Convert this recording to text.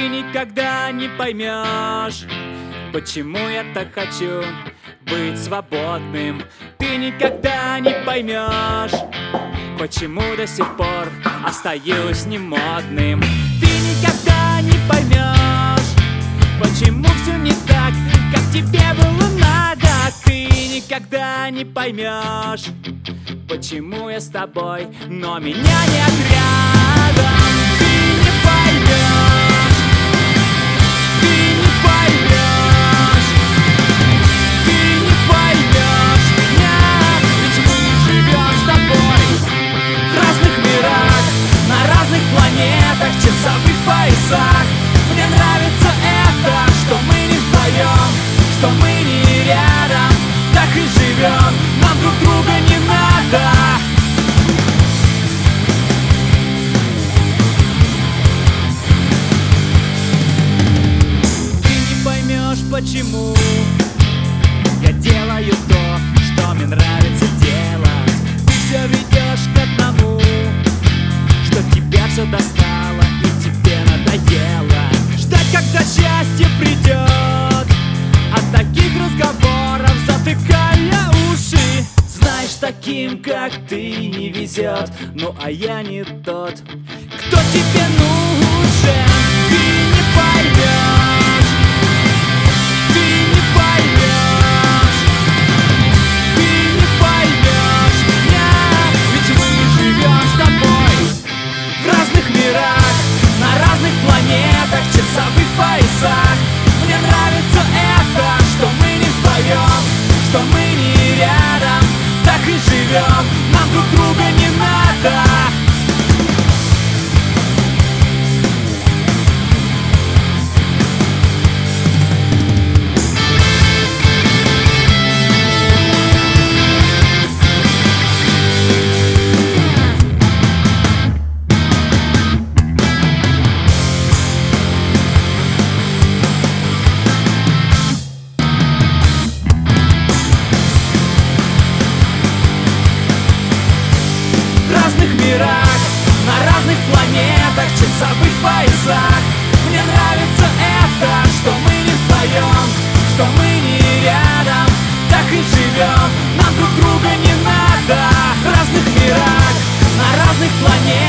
Ты никогда не поймешь, почему я так хочу быть свободным. Ты никогда не поймешь, почему до сих пор остаюсь немодным. Ты никогда не поймешь, почему все не так, как тебе было надо. Ты никогда не поймешь, почему я с тобой, но меня нет рядом. Ты не поймешь, ты не поймешь, ты не поймешь меня, ведь мы живем с тобой в разных мирах, на разных планетах, часовых поясах. Мне нравится это, что мы не вдвоем, что мы не рядом, так и живем, нам друг друга не надо. Ты не поймешь, почему я делаю то, что мне нравится делать. Ты все ведешь к одному, что тебя все достало и тебе надоело ждать, когда счастье придет. От таких разговоров затыкая уши. Знаешь, таким, как ты, не везет. Ну а я не тот, кто тебе нужен. Ты не поймешь, ты не поймешь, ты не поймешь меня, ведь мы живем с тобой в разных мирах, на разных планетах, часовых поясах. Мне нравится это, что мы не вдвоем, что мы не рядом, так и живем, нам друг друга не надо. На разных планетах, часовых поясах. Мне нравится это, что мы не вдвоем, что мы не рядом, так и живем, нам друг друга не надо. В разных мирах, на разных планетах.